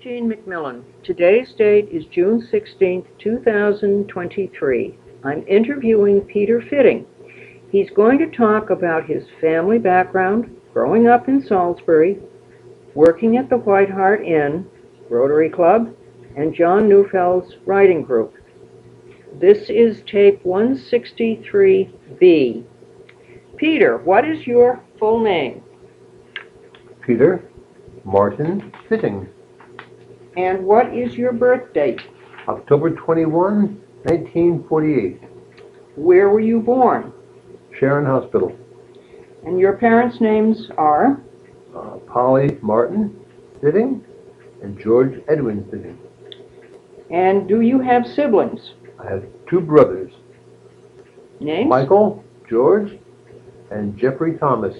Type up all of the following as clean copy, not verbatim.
Jean McMillan. Today's date is June 16th, 2023. I'm interviewing Peter Fitting. He's going to talk about his family background, growing up in Salisbury, working at the White Hart Inn, Rotary Club, and John Neufeld's writing group. This is tape 163B. Peter, what is your full name? Peter Martin Fitting. And what is your birth date? October 21, 1948. Where were you born? Sharon Hospital. And your parents' names are? Polly Martin Fitting and George Edwin Fitting. And do you have siblings? I have two brothers, Names? Michael, George, and Jeffrey Thomas.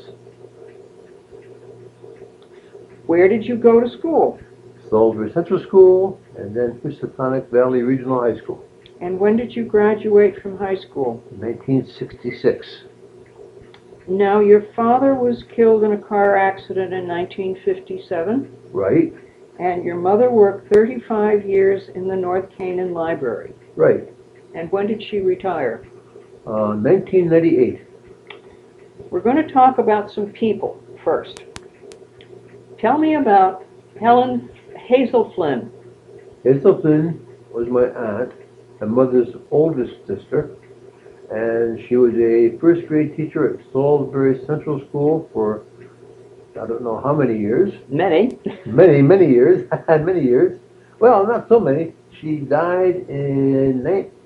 Where did you go to school? Salisbury Central School and then Housatonic Valley Regional High School. And when did you graduate from high school? 1966. Now, your father was killed in a car accident in 1957, Right, and your mother worked 35 years in the North Canaan Library. right. And when did she retire? 1998. We're going to talk about some people first. Tell me about Helen Hazel Flynn. Hazel Flynn was my aunt, my mother's oldest sister, and she was a first grade teacher at Salisbury Central School for I don't know how many years. Many. Many years. Many years. Well, not so many. She died in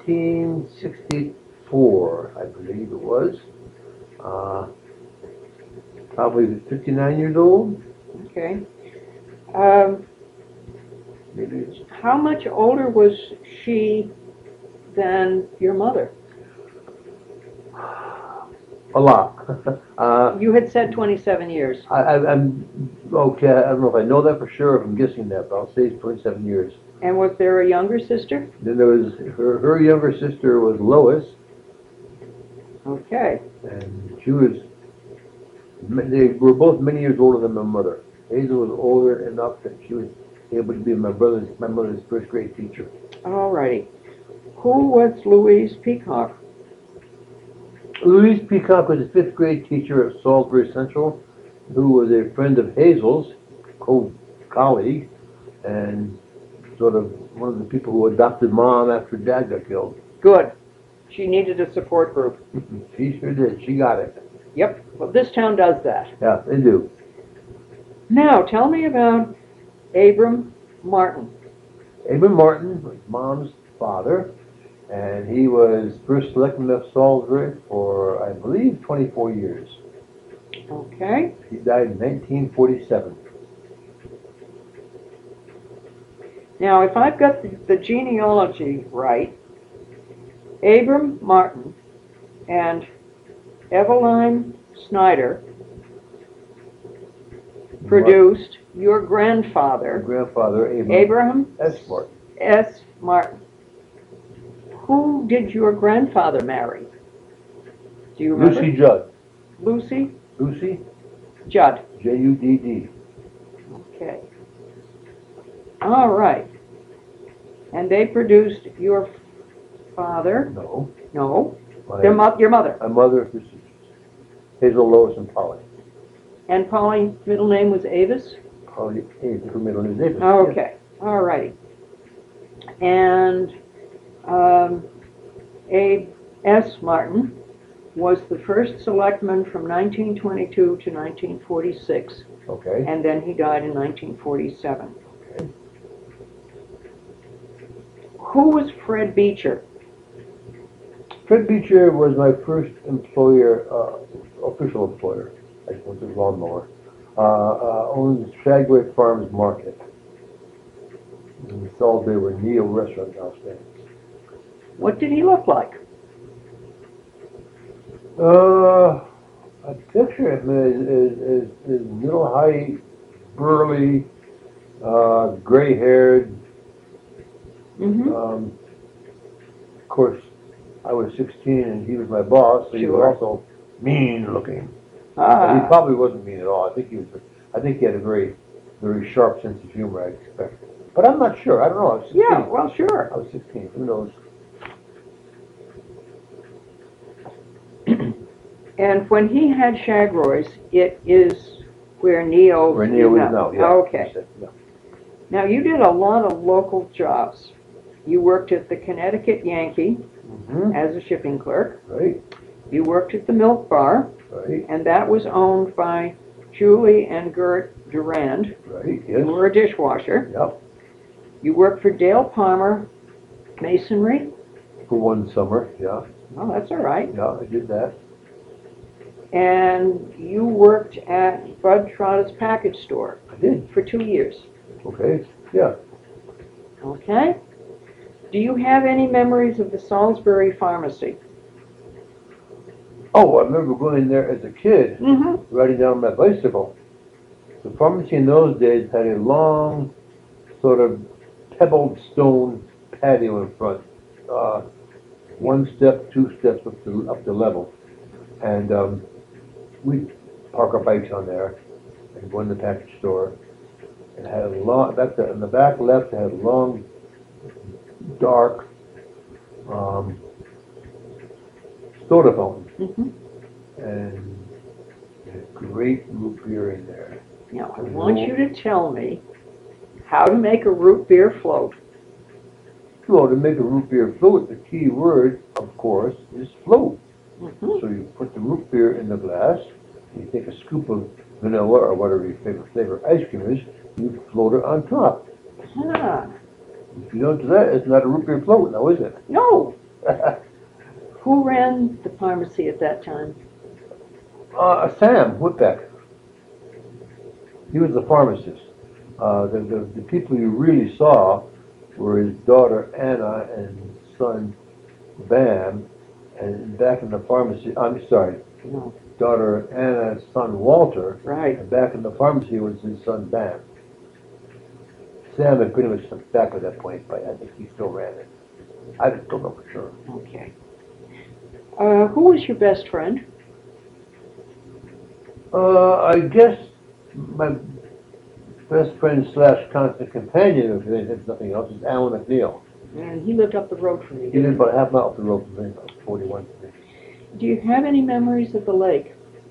1964, I believe it was. Probably 59 years old. Okay. Maybe it's How much older was she than your mother? a lot. You had said 27 years. I'm okay. I don't know if I know that for sure, if I'm guessing that, but I'll say it's 27 years. And was there a younger sister? Then there was her younger sister was Lois, Okay. and they were both many years older than my mother. Hazel was older enough that she was able to be my mother's first grade teacher. All righty. Who was Louise Peacock? Louise Peacock was a fifth grade teacher at Salisbury Central, who was a friend of Hazel's, colleague, and sort of one of the people who adopted Mom after Dad got killed. Good. She needed a support group. She sure did. She got it. Yep. Well, this town does that. Yeah, they do. Now, tell me about Abram Martin. Abram Martin was Mom's father, and he was first selectman of Salisbury for, I believe, 24 years. Okay. He died in 1947. Now, if I've got the genealogy right, Abram Martin and Eveline Snyder produced your grandfather, Grandfather, Abraham S. Martin. S. Martin. Who did your grandfather marry? Do you remember? Lucy Judd. Lucy Lucy, Judd. Judd. Okay. All right. And they produced your father? No. No. Your mother. My mother, Hazel, Lois, and Polly. And Polly's middle name was Avis? Polly, her middle name is Avis. Okay. All righty. And Abe S. Martin was the first selectman from 1922 to 1946, Okay. and then he died in 1947. Okay. Who was Fred Beecher? Fred Beecher was my first employer, official employer. I went to lawnmower. Owned Shagway Farms Market in Salisbury, where Neil Restaurant now stands. What did he look like? I picture him as middle height, burly, gray-haired. Mm-hmm. Of course, I was 16 and he was my boss, so he was Sure. also mean looking. But he probably wasn't mean at all. I think he had a very, very sharp sense of humor, I expect. But I'm not sure. I don't know. I was 16. Yeah, well, sure. I was 16. Who knows? And when he had Shagroy's, it is where Neil Where Neil is now, yeah. Okay. Yeah. Now, you did a lot of local jobs. You worked at the Connecticut Yankee Mm-hmm. as a shipping clerk. Right, You worked at the Milk Bar, right, and that was owned by Julie and Gert Durand. right, You yes. were a dishwasher. Yep, You worked for Dale Palmer Masonry. for one summer, yeah, Oh, that's all right. yeah, I did that. And you worked at Bud Trotta's package store I did, for 2 years. okay, yeah. Okay? Do you have any memories of the Salisbury Pharmacy? Oh, I remember going there as a kid, Mm-hmm. riding down my bicycle. The pharmacy in those days had a long, sort of pebbled stone patio in front. One step, two steps up the level. And we'd park our bikes on there and go in the package store. It had a long, in the back left, it had a long, dark soda fountain. Mm-hmm. And they had great root beer in there. Now, I want you to tell me how to make a root beer float. Well, to make a root beer float, the key word, of course, is float. Mm-hmm. So you put the root beer in the glass, you take a scoop of vanilla or whatever your favorite flavor ice cream is, you float it on top. Ah, If you don't do that, it's not a root beer float now, is it? no. Who ran the pharmacy at that time? Sam Whitbeck. He was the pharmacist. The people you really saw were his daughter Anna and son Bam, and back in the pharmacy, I'm sorry, No. daughter Anna's son Walter, Right. and back in the pharmacy was his son Bam. Sam had pretty much sunk back at that point, but I think he still ran it. I just don't know for sure. Okay. Who was your best friend? I guess my best friend slash constant companion, if nothing else, is Alan McNeil. And he lived up the road from you. He lived about a half mile up the road from me, about 41 from me. Do you have any memories of the lake?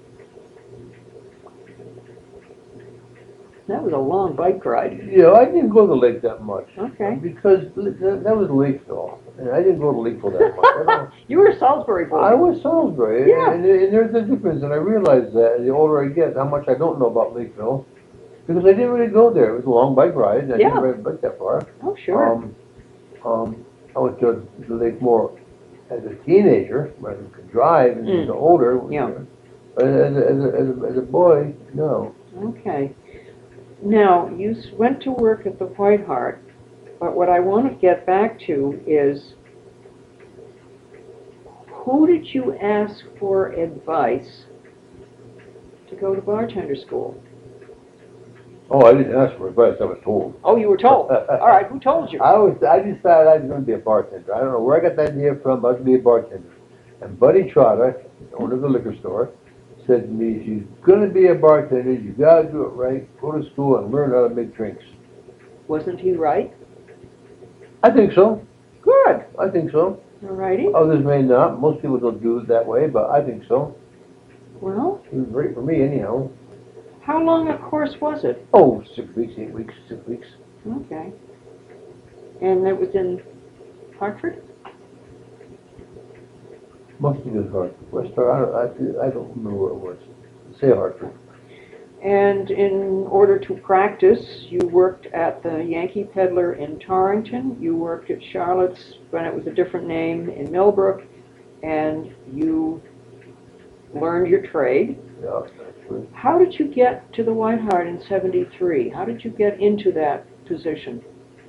That was a long bike ride. Yeah, I didn't go to the lake that much. Okay. Because that was Lakeville, and I didn't go to Lakeville that much. I don't- You were a Salisbury boy. I was Salisbury, Yeah. and there's a difference, and I realize that the older I get, how much I don't know about Lakeville, because I didn't really go there. It was a long bike ride, and I Yeah. didn't ride a bike that far. Oh, sure. I went to the lake more as a teenager, when I could drive, and as older. Yeah. But as a boy, no. Okay. Now, you went to work at the White Hart, but what I want to get back to is, who did you ask for advice to go to bartender school? Oh, I didn't ask for advice, I was told. Oh, you were told. All right, who told you? I decided I was going to be a bartender. I don't know where I got that idea from, but I was going to be a bartender. And Buddy Trotter, the owner of the liquor store, said to me, if you're going to be a bartender, you got to do it right. Go to school and learn how to make drinks. Wasn't he right? I think so. Good. I think so. All righty. Others may not. Most people don't do it that way, but I think so. Well, It was great for me anyhow. how long a course was it? Oh, 6 weeks, 8 weeks, 6 weeks. Okay. And it was in Hartford? Must have been Hartford. West Hartford. I don't remember where it was. Say Hartford. And in order to practice, you worked at the Yankee Peddler in Torrington, you worked at Charlotte's when it was a different name in Millbrook, and you learned your trade. Yeah, that's right. How did you get to the White Hart in '73? How did you get into that position?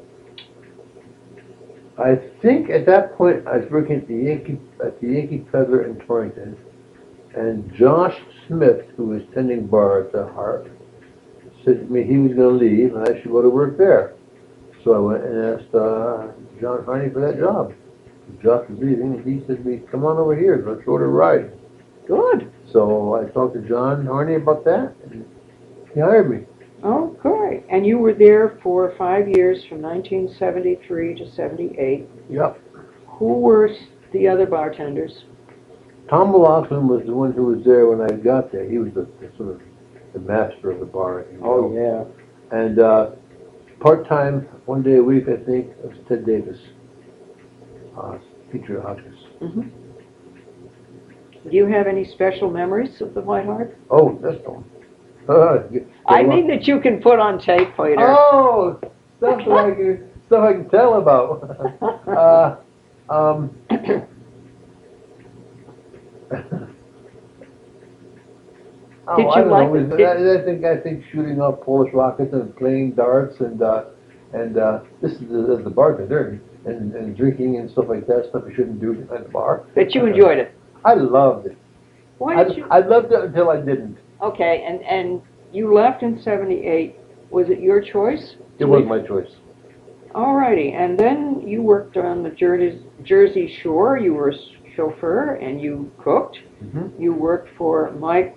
I think at that point I was working at the Yankee Peddler in Torrington, and Josh Smith, who was tending bar at the Hart, said to me he was going to leave and I should go to work there. So I went and asked John Harney for that job. Josh was leaving, and he said to me, "Come on over here, let's go to a ride." Good. So I talked to John Harney about that, and he hired me. Oh, good. And you were there for 5 years, from 1973 to 78. Yep. Who were the other bartenders? Tom McLaughlin was the one who was there when I got there. He was the sort of the master of the bar. If you will. Yeah. And part-time, one day a week, I think, was Ted Davis, teacher at Hotchkiss. Hmm. Do you have any special memories of the White Hart? Oh, that's the one. I mean that you can put on tape later. Oh, stuff I can tell about. Um, Did you I don't like know. it? I think shooting off Polish rockets and playing darts and this is as the bartender and drinking and stuff like that, stuff you shouldn't do at the bar. But you enjoyed it. I loved it. Why did you? I loved it until I didn't. Okay, and you left in 78. Was it your choice? It was my choice. Alrighty, and then you worked on the Jersey Shore. You were a chauffeur and you cooked. Mm-hmm. You worked for Mike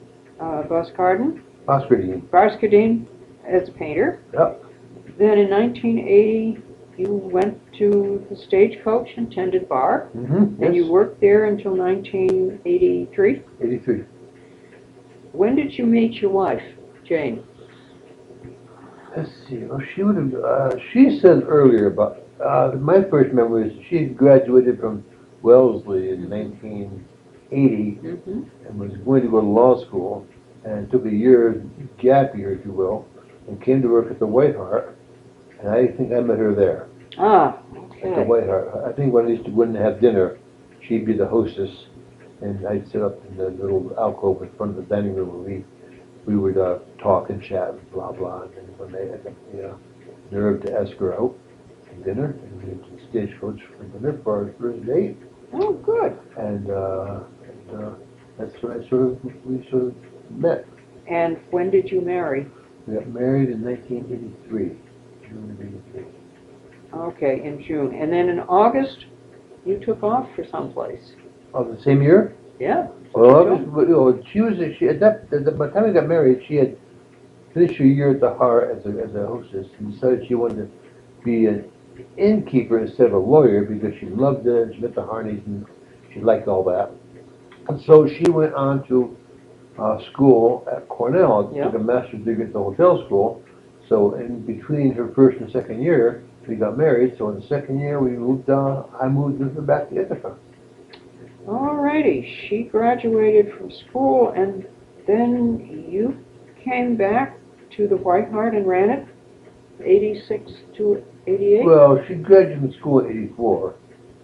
Boscardine as a painter. Yep. Then in 1980, you went to the Stagecoach and tended bar, Mm-hmm. and you worked there until 1983. 83. When did you meet your wife, Jane? Let's see. Oh, she would have. She said earlier about my first memory is she graduated from Wellesley in 1980 Mm-hmm. and was going to go to law school and took a year gap year, if you will, and came to work at the White Hart. And I think I met her there Ah, at the okay. White Hart. I think when I used to go in and have dinner, she'd be the hostess, and I'd sit up in the little alcove in front of the dining room where we would talk and chat and blah blah. And then when they had the nerve to ask her out to dinner, and we went to the Stagecoach for dinner for our first date, Oh, good. and that's when we sort of met. And when did you marry? We got married in 1983, June of '83. Okay, in June. And then in August, you took off for someplace. Of the same year? Yeah. Well, she at by the time we got married, she had finished her year at the Hart as a hostess and decided she wanted to be an innkeeper instead of a lawyer because she loved it and she met the Harneys and she liked all that. And so she went on to school at Cornell, Yeah. took a master's degree at the hotel school. So in between her first and second year, we got married. So in the second year, we moved. I moved with her back to Ithaca. Alrighty. She graduated from school, and then you came back to the White Hart and ran it, 86 to 88? Well, she graduated from school in '84.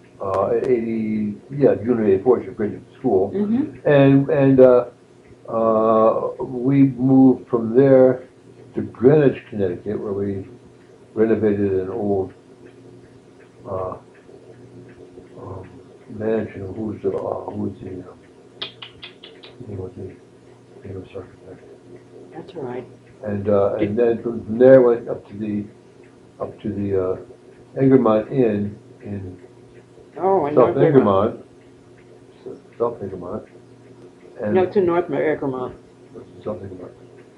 June of '84, she graduated from school, Mm-hmm. and we moved from there to Greenwich, Connecticut, where we renovated an old mansion. Who's the famous architect? That's all right. And then from there went up to the Egremont Inn in Oh, in South North Egremont. Egremont. South Egremont. And No, it's in North Egremont. South Egremont.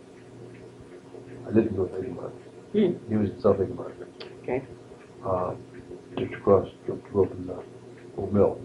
I lived in North Egremont. Hmm. He was in South Egremont. Okay. Just across the road from the old mill.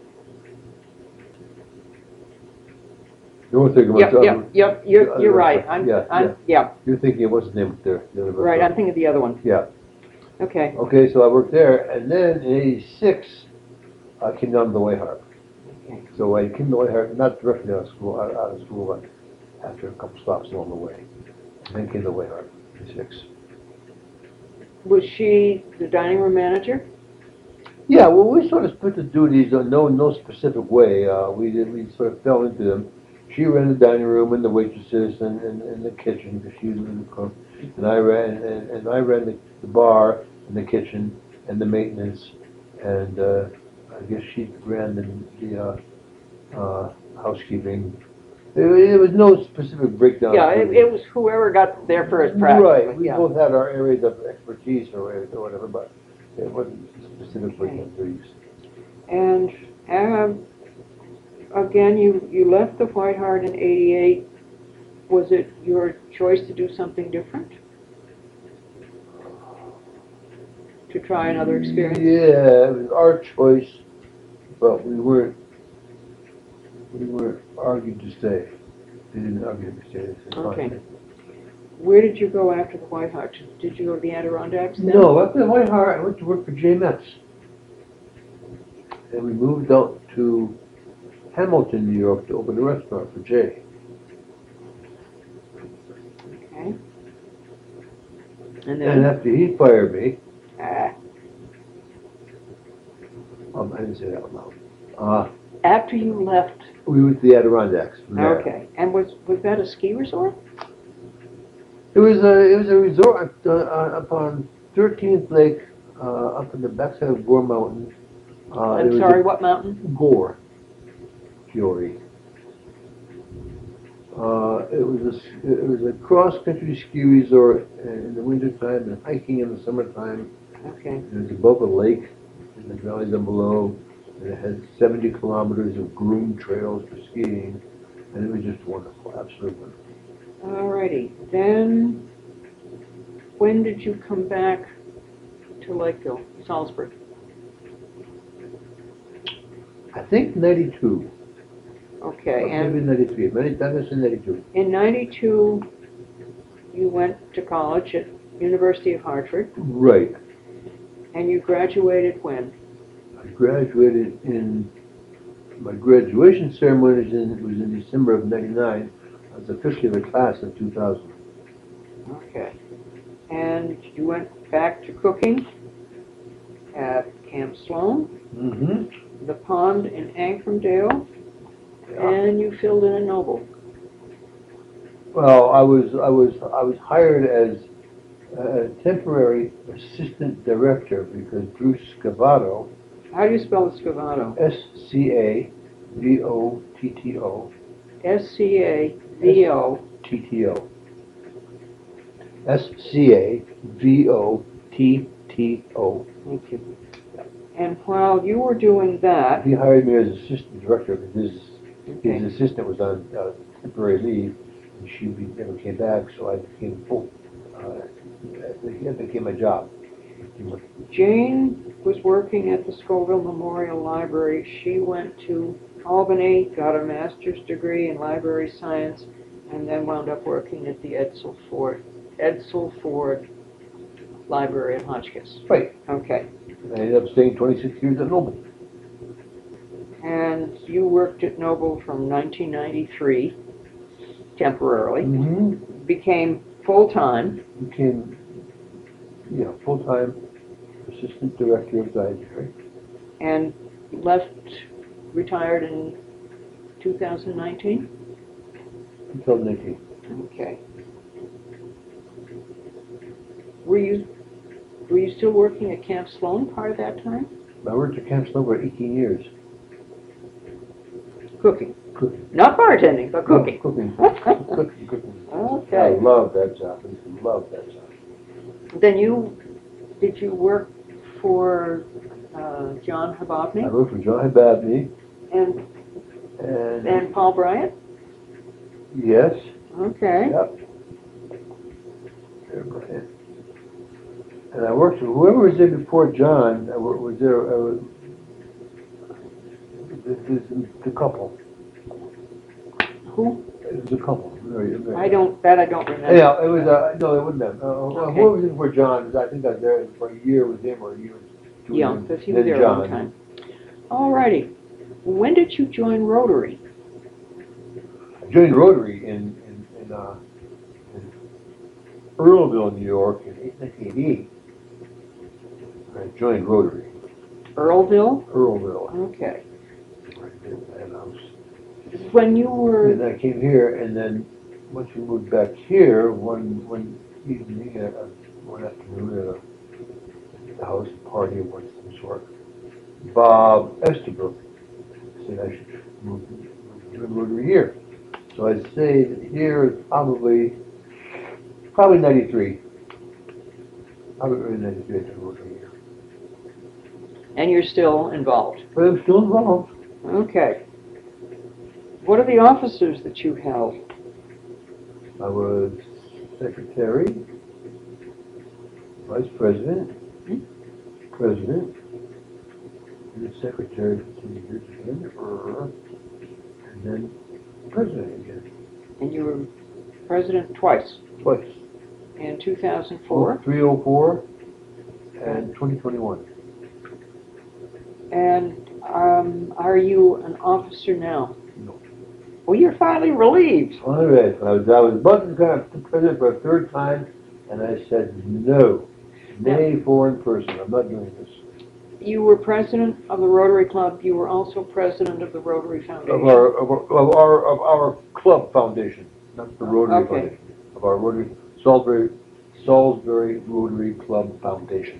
North Egremont. Yep. You're right. Yeah. You're thinking, what's the name of the other restaurant? Right, I'm thinking of the other one. Yeah. Okay. Okay, so I worked there, and then in '86, I came down to the White Hart. Okay. So I came to the White Hart, not directly out of school, but after a couple stops along the way. And then came to the White Hart in '86. Was she the dining room manager? Yeah, well, we sort of split the duties in no specific way. We sort of fell into them. She ran the dining room and the waitresses and the kitchen because she was the cook, and I ran the bar and the kitchen and the maintenance, and I guess she ran the housekeeping. There was no specific breakdown. Yeah, it was whoever got there first, practically. Right. We Yeah. both had our areas of expertise or whatever, but it wasn't specific breakdown duties. And again, you left the White Hart in '88, Was it your choice to do something different? To try another experience? Yeah, it was our choice, but we weren't argued to stay. They didn't argue to stay. They said, Okay. "Fine." Where did you go after the White Hart? Did you go to the Adirondacks then? No, after the White Hart, I went to work for J. Metz. And we moved out to Hamilton, New York to open a restaurant for Jay. Okay. And And then? after he fired me, Ah. I didn't say that out loud. After you left, We went to the Adirondacks from there. okay. And was that a ski resort? It was a resort up on 13th Lake, up in the backside of Gore Mountain. I'm sorry, what mountain? Gore Fiore. It was a cross-country ski resort in the wintertime and hiking in the summertime. Okay. It was above a lake in the valley down below, and it had 70 kilometers of groomed trails for skiing, and it was just wonderful, absolutely wonderful. Alrighty. Then, when did you come back to Lakeville, Salisbury? I think 92. Okay. Maybe And 93. That was in 92. in 92, you went to college at University of Hartford, Right. and you graduated when? I graduated my graduation ceremony was in December of 99. I was officially the class of 2000. Okay. And you went back to cooking at Camp Sloan, Mm-hmm. the Pond in Ancrumdale, Yeah. and you filled in at Noble. Well, I was hired as a temporary assistant director because Bruce Scavato, How do you spell the Scavato? Scavotto, S-C-A-V-O. TTO. Scavotto. Thank you. And while you were doing that, He hired me as assistant director because okay, his assistant was on temporary leave, and she never came back, so I became full. That became my job. Jane was working at the Scoville Memorial Library. She went to Albany, got a master's degree in library science, and then wound up working at the Edsel Ford Library at Hotchkiss. Right. Okay. I ended up staying 26 years at Noble. And you worked at Noble from 1993, temporarily, Mm-hmm. became full-time, Became, full-time assistant director of dietary. and retired in 2019? 2018. Okay. Were you still working at Camp Sloan part of that time? I worked at Camp Sloan for 18 years. Cooking. Cooking. Not bartending, but cooking. Cooking. I Okay. love that job. I used to love that job. Then did you work for John I Hababney worked for John Babney, and and Paul Bryant? yes, Okay. yep. And I worked for whoever was there before John. Was there the couple? Who? It was a couple. I don't remember. Yeah, it was no, it wouldn't have. Okay. Whoever was there before John? I think I was there for a year with him, or a year with two. Yeah, because he was there a long time. Alrighty. When did you join Rotary? I joined Rotary in Earlville, New York, in 1988. I joined Rotary. Earlville? Earlville. Okay. And I was. When you were... And I came here, and then once we moved back here, one evening, one afternoon at a house party of some sort, Bob Estabrook said I should move to Rotary here. So I'd say that here is probably 93. Probably early 93 to Rotary here. And you're still involved? But I'm still involved. Okay. What are the offices that you held? I was secretary, vice president, president, and secretary for 2 years again, and then president again, And you were president twice, twice. in 2004. 304 and 2021. And are you an officer now? No. Well, you're finally relieved. All right. I was about to become president for a third time, and I said no. Nay, foreign person. I'm not doing this. You were president of the Rotary Club. You were also president of the Rotary Foundation. Of our club foundation, not the Rotary Okay. Foundation. Of our Rotary Salisbury Rotary Club Foundation.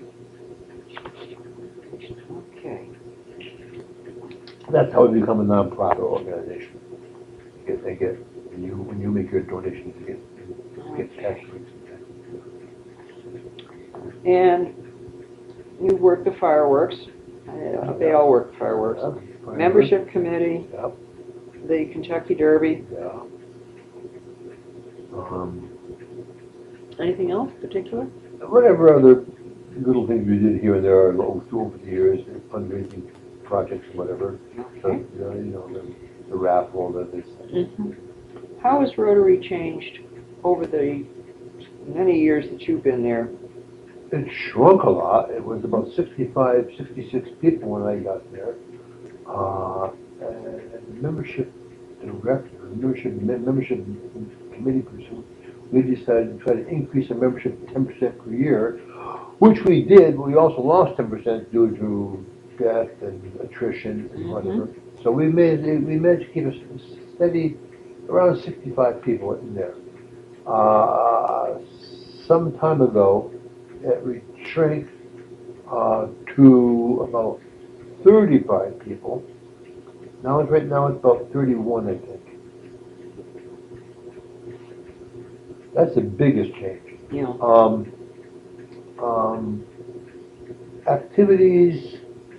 Okay. That's how we become a nonprofit organization. They get when you make your donations, you get tax rates. And you work the fireworks. They all work the fireworks. Membership committee, Yep. the Kentucky Derby. Yeah. Anything else particular? Whatever other little things we did here and there over the years, fundraising projects, whatever. So, Okay. the raffle, this. How has Rotary changed over the many years that you've been there? It shrunk a lot. It was about 65, 66 people when I got there. And membership director, membership committee person, we decided to try to increase the membership 10% per year, which we did, but we also lost 10% due to death and attrition and whatever. So we managed to keep a steady around 65 people in there. Some time ago, it shrank to about 35 people. Right now it's about 31, I think. That's the biggest change. Yeah. Activities.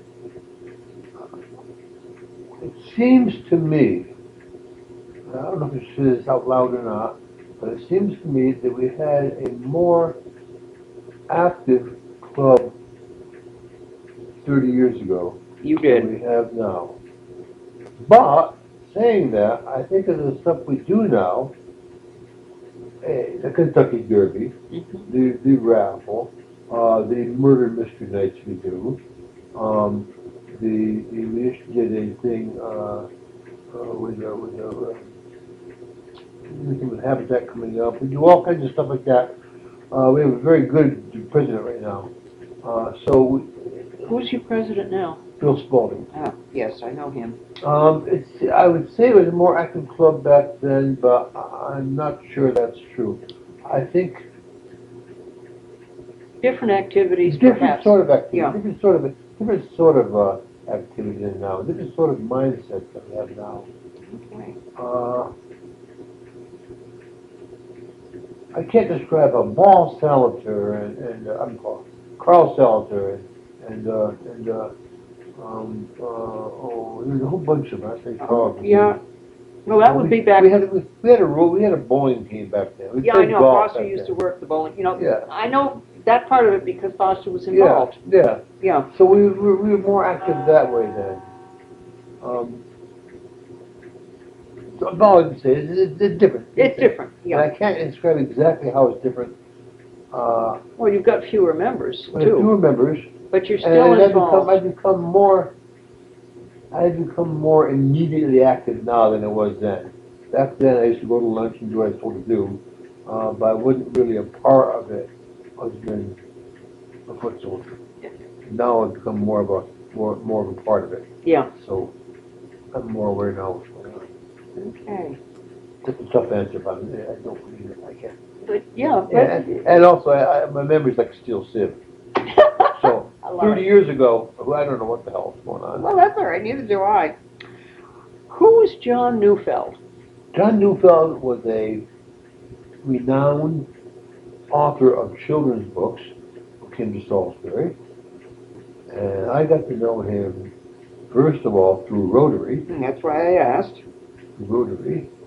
It seems to me, I don't know if I should say this out loud or not, but it seems to me that we had a more active club 30 years ago You than did. we have now. But, saying that, I think of the stuff we do now, the Kentucky Derby, the raffle, the murder mystery nights we do, we just did a thing with Habitat coming up. We do all kinds of stuff like that. We have a very good president right now. Who's your president now? Bill Spalding. Ah, yes, I know him. I would say it was a more active club back then, but I'm not sure that's true. I think Different activities, different perhaps. sort of activity, Yeah. different sort of activity than now, different sort of mindset that we have now. Okay. I can't describe a Paul Salater and I'm called Carl Salater there's a whole bunch of them. I think Carl. Yeah. Well, that would be back. We had a bowling team back then. We Yeah, I played know. golf Foster back used to then. work the bowling. Yeah. I know that part of it because Foster was Yeah, involved. yeah. Yeah. So we were more active that way then. So all I can say is it's different. It's different. And Yeah. I can't describe exactly how it's different. Well, you've got fewer members But fewer too, members, but you're and still I've involved. become more immediately active now than I was then. Back then, I used to go to lunch and do what I was told to do, but I wasn't really a part of it other than a foot soldier. Yeah. Now I've become more of a part of it. Yeah. So I'm more aware now of what's going on. Okay. It's a tough answer, but I don't believe it. I can't. But yeah. Yeah, and also, my memory's like a steel sieve. So, I love 30 it. years ago, I don't know what the hell's going on. Well, that's all right. Neither do I. Who is John Neufeld? John Neufeld was a renowned author of children's books who came to Salisbury. And I got to know him, first of all, through Rotary. That's why I asked. Rotary.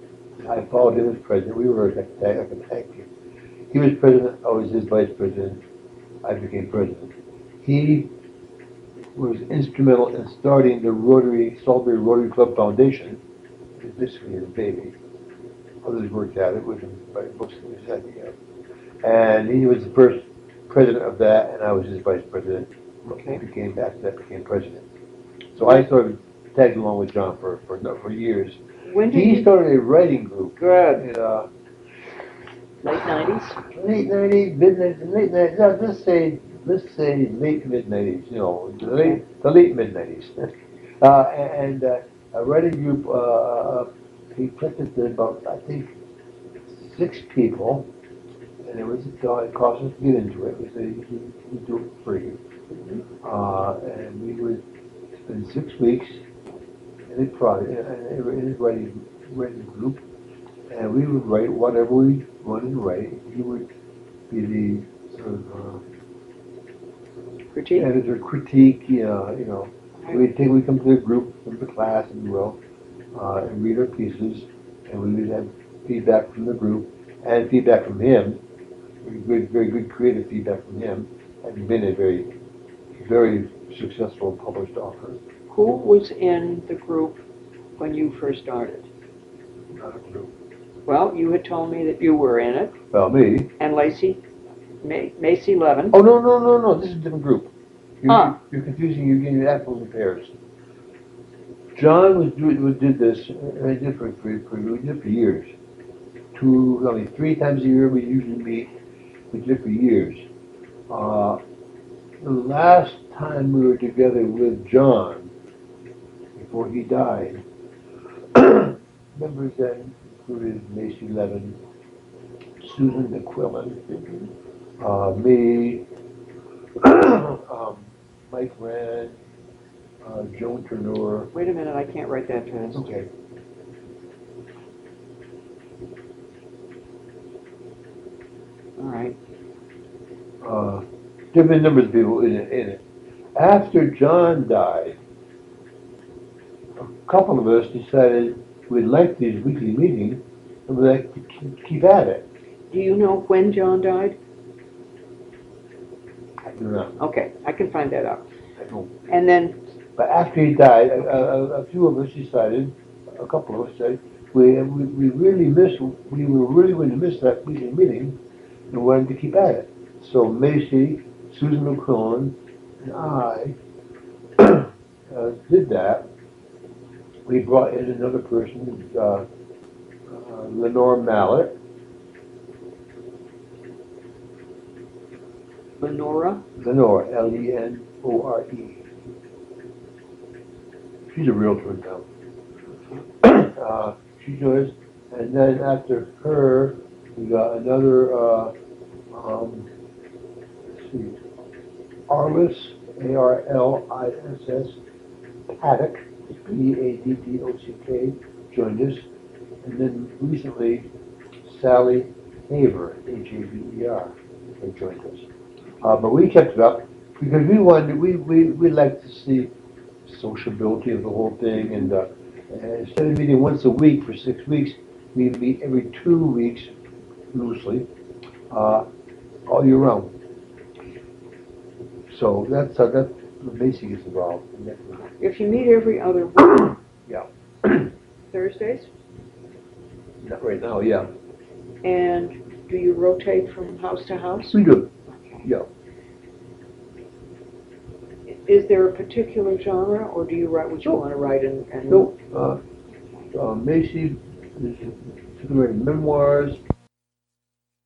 I followed him as president. We were like a tag team. He was president. I was his vice president. I became president. He was instrumental in starting the Salisbury Rotary Club Foundation. It was basically his baby. Others worked at it with him, but mostly his idea. And he was the first president of that, and I was his vice president. Okay. Became president. So I sort of tagged along with John for years. When did He you? started a writing group. Good. In, Late 90s? late '90s, mid '90s, late '90s. No, let's say late mid '90s. You know, the late mid '90s. And a writing group. He consisted of about, I think, 6 people, and it cost us to get into it. We do it for free, and we would spend 6 weeks in a project in his writing group, and we would write whatever we wanted to write. He would be the sort of Critique? editor, critique. We'd come to the group, come to class, if you will, and read our pieces, and we would have feedback from the group and feedback from him. Very good creative feedback from him. Having been a very successful published author. Who was in the group when you first started? Not a group. Well, you had told me that you were in it, Well, me. and Macy Levin. Oh, no. This is a different group. You're confusing. You're getting apples and pears. John did this. I did we did it for years. 3 times a year we usually meet. We did it for years. The last time we were together with John, before he died, members that included Macy Levin, Susan McQuillan, me, Mike Rand, Joan Turnor. Wait a minute, I can't write that fast. Okay. All right. Different numbers of people in it. After John died, a couple of us decided we'd like these weekly meetings and we'd like to keep at it. Do you know when John died? I do not. Okay, I can find that out. I don't. And then, But after he died, a few of us decided, a couple of us said, we were really going to miss that weekly meeting and wanted to keep at it. So Macy, Susan McQuillan, and I did that. We brought in another person, Lenore Mallett. Lenora? Lenore, Lenore. She's a realtor in town. She joined us, and then after her, we got another, let's see, Arliss, Arliss, Paddock, Paddock, joined us, and then recently, Sally Haver, Haver, they joined us. But we kept it up because we like to see sociability of the whole thing, and instead of meeting once a week for 6 weeks, we meet every 2 weeks, loosely, all year round. So that's the basic is involved. If you meet every other week. Yeah. Thursdays? Not right now, yeah. And do you rotate from house to house? We do. Yeah. Is there a particular genre, or do you write what you want to write? No. Macy is writing memoirs.